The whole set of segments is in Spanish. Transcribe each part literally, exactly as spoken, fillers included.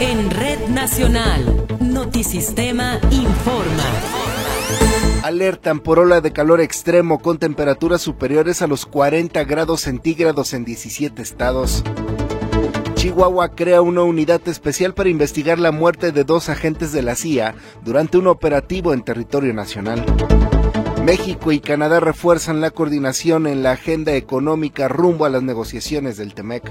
En Red Nacional, Notisistema informa. Alertan por ola de calor extremo con temperaturas superiores a los cuarenta grados centígrados en diecisiete estados. Chihuahua crea una unidad especial para investigar la muerte de dos agentes de la C I A durante un operativo en territorio nacional. México y Canadá refuerzan la coordinación en la agenda económica rumbo a las negociaciones del Temec.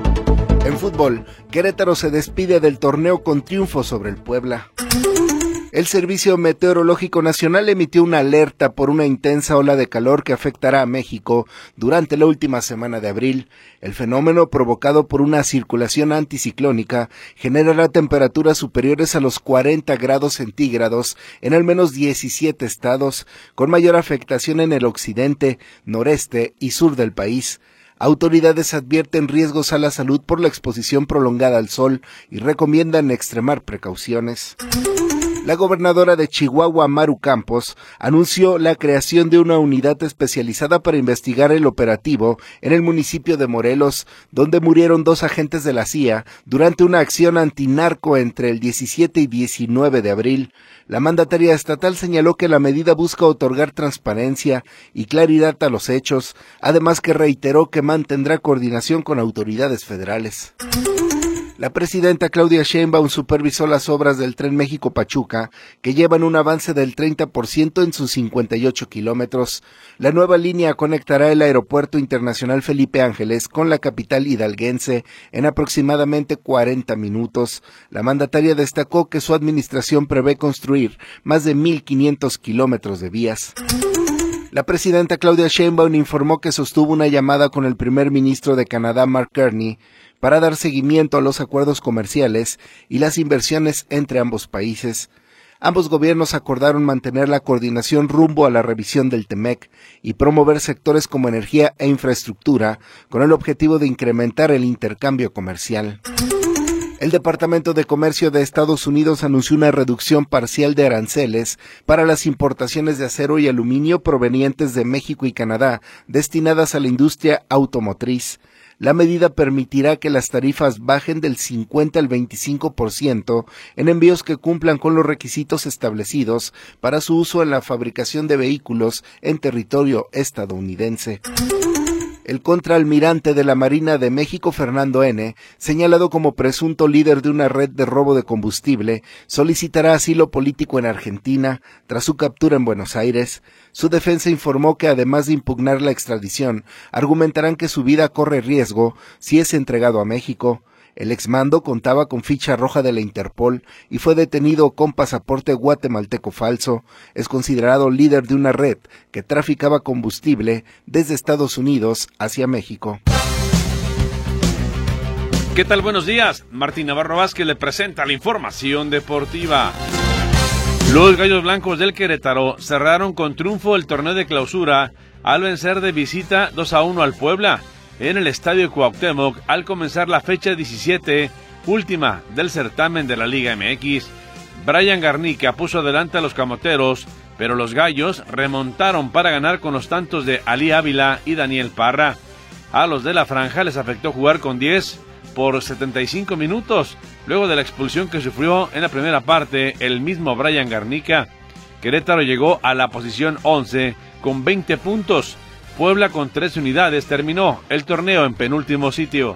En fútbol, Querétaro se despide del torneo con triunfo sobre el Puebla. El Servicio Meteorológico Nacional emitió una alerta por una intensa ola de calor que afectará a México durante la última semana de abril. El fenómeno, provocado por una circulación anticiclónica, generará temperaturas superiores a los cuarenta grados centígrados en al menos diecisiete estados, con mayor afectación en el occidente, noreste y sur del país. Autoridades advierten riesgos a la salud por la exposición prolongada al sol y recomiendan extremar precauciones. La gobernadora de Chihuahua, Maru Campos, anunció la creación de una unidad especializada para investigar el operativo en el municipio de Morelos, donde murieron dos agentes de la C I A durante una acción antinarco entre el diecisiete y diecinueve de abril. La mandataria estatal señaló que la medida busca otorgar transparencia y claridad a los hechos, además que reiteró que mantendrá coordinación con autoridades federales. La presidenta Claudia Sheinbaum supervisó las obras del Tren México-Pachuca, que llevan un avance del treinta por ciento en sus cincuenta y ocho kilómetros. La nueva línea conectará el Aeropuerto Internacional Felipe Ángeles con la capital hidalguense en aproximadamente cuarenta minutos. La mandataria destacó que su administración prevé construir más de mil quinientos kilómetros de vías. La presidenta Claudia Sheinbaum informó que sostuvo una llamada con el primer ministro de Canadá, Mark Carney, para dar seguimiento a los acuerdos comerciales y las inversiones entre ambos países. Ambos gobiernos acordaron mantener la coordinación rumbo a la revisión del Temec y promover sectores como energía e infraestructura con el objetivo de incrementar el intercambio comercial. El Departamento de Comercio de Estados Unidos anunció una reducción parcial de aranceles para las importaciones de acero y aluminio provenientes de México y Canadá destinadas a la industria automotriz. La medida permitirá que las tarifas bajen del cincuenta al veinticinco por ciento en envíos que cumplan con los requisitos establecidos para su uso en la fabricación de vehículos en territorio estadounidense. El contraalmirante de la Marina de México, Fernando N., señalado como presunto líder de una red de robo de combustible, solicitará asilo político en Argentina tras su captura en Buenos Aires. Su defensa informó que además de impugnar la extradición, argumentarán que su vida corre riesgo si es entregado a México. El exmando contaba con ficha roja de la Interpol y fue detenido con pasaporte guatemalteco falso. Es considerado líder de una red que traficaba combustible desde Estados Unidos hacia México. ¿Qué tal? Buenos días. Martín Navarro Vázquez le presenta la información deportiva. Los Gallos Blancos del Querétaro cerraron con triunfo el torneo de clausura al vencer de visita dos a uno al Puebla en el Estadio Cuauhtémoc al comenzar la fecha diecisiete, última del certamen de la Liga M X. Brian Garnica puso adelante a los camoteros, pero los Gallos remontaron para ganar con los tantos de Ali Ávila y Daniel Parra. A los de la franja les afectó jugar con diez por setenta y cinco minutos, luego de la expulsión que sufrió en la primera parte el mismo Brian Garnica. Querétaro llegó a la posición once con veinte puntos. Puebla con tres unidades terminó el torneo en penúltimo sitio.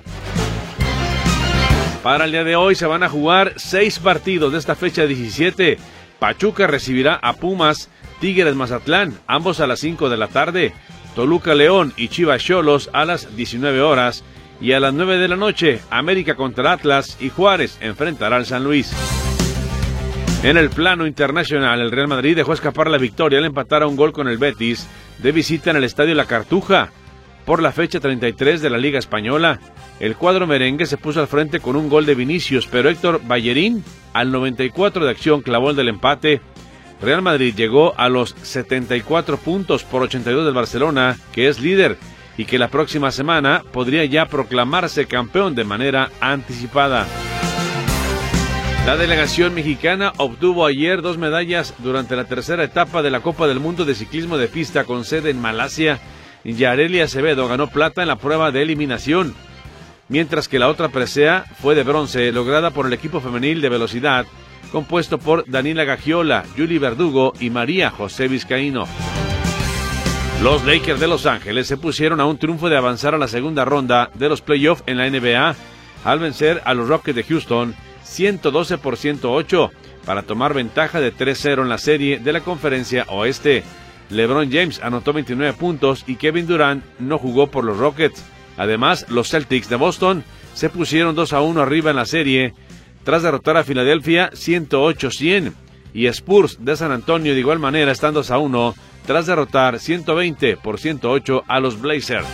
Para el día de hoy se van a jugar seis partidos de esta fecha diecisiete. Pachuca recibirá a Pumas, Tigres Mazatlán, ambos a las cinco de la tarde. Toluca León y Chivas Xolos a las diecinueve horas. Y a las nueve de la noche, América contra Atlas y Juárez enfrentará al San Luis. En el plano internacional, el Real Madrid dejó escapar la victoria al empatar a un gol con el Betis de visita en el Estadio La Cartuja por la fecha treinta y tres de la Liga Española. El cuadro merengue se puso al frente con un gol de Vinicius, pero Héctor Bellerín al noventa y cuatro de acción clavó el del empate. Real Madrid llegó a los setenta y cuatro puntos por ochenta y dos del Barcelona, que es líder, y que la próxima semana podría ya proclamarse campeón de manera anticipada. La delegación mexicana obtuvo ayer dos medallas durante la tercera etapa de la Copa del Mundo de Ciclismo de Pista con sede en Malasia. Yareli Acevedo ganó plata en la prueba de eliminación. mientras que la otra presea fue de bronce, lograda por el equipo femenil de velocidad, compuesto por Daniela Gagiola, Julie Verdugo y María José Vizcaíno. Los Lakers de Los Ángeles se pusieron a un triunfo de avanzar a la segunda ronda de los playoffs en la N B A al vencer a los Rockets de Houston ciento doce por ciento ocho para tomar ventaja de tres cero en la serie de la Conferencia Oeste. LeBron James anotó veintinueve puntos y Kevin Durant no jugó por los Rockets. Además, los Celtics de Boston se pusieron dos a uno arriba en la serie tras derrotar a Filadelfia ciento ocho a cien, y Spurs de San Antonio de igual manera están dos a uno tras derrotar ciento veinte por ciento ocho a los Blazers.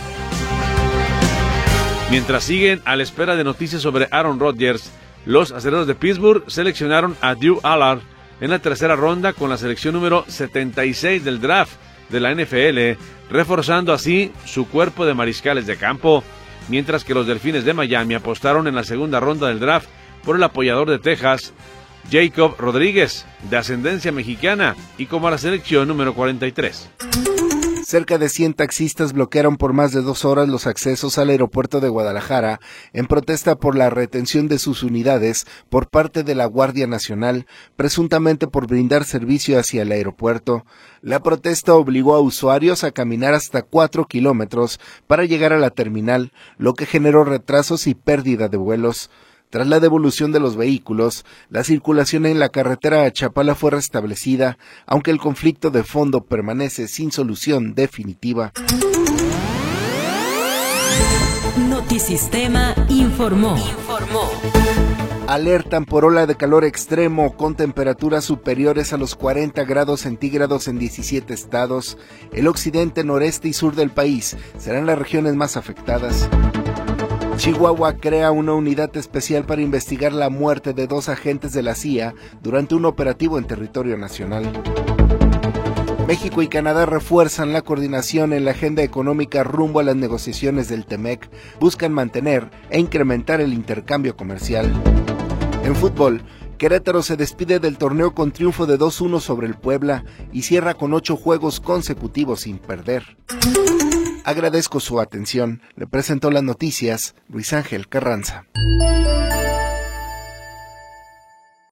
Mientras siguen a la espera de noticias sobre Aaron Rodgers, los Acereros de Pittsburgh seleccionaron a Drew Allard en la tercera ronda con la selección número setenta y seis del draft de la N F L, reforzando así su cuerpo de mariscales de campo, mientras que los Delfines de Miami apostaron en la segunda ronda del draft por el apoyador de Texas, Jacob Rodríguez, de ascendencia mexicana, y como la selección número cuarenta y tres. Cerca de cien taxistas bloquearon por más de dos horas los accesos al aeropuerto de Guadalajara en protesta por la retención de sus unidades por parte de la Guardia Nacional, presuntamente por brindar servicio hacia el aeropuerto. La protesta obligó a usuarios a caminar hasta cuatro kilómetros para llegar a la terminal, lo que generó retrasos y pérdida de vuelos. Tras la devolución de los vehículos, la circulación en la carretera a Chapala fue restablecida, aunque el conflicto de fondo permanece sin solución definitiva. Notisistema informó. Informó. Alertan por ola de calor extremo con temperaturas superiores a los cuarenta grados centígrados en diecisiete estados. El occidente, noreste y sur del país serán las regiones más afectadas. Chihuahua crea una unidad especial para investigar la muerte de dos agentes de la C I A durante un operativo en territorio nacional. México y Canadá refuerzan la coordinación en la agenda económica rumbo a las negociaciones del TEMEC. Buscan mantener e incrementar el intercambio comercial. En fútbol, Querétaro se despide del torneo con triunfo de dos uno sobre el Puebla y cierra con ocho juegos consecutivos sin perder. Agradezco su atención. Le presento las noticias Luis Ángel Carranza.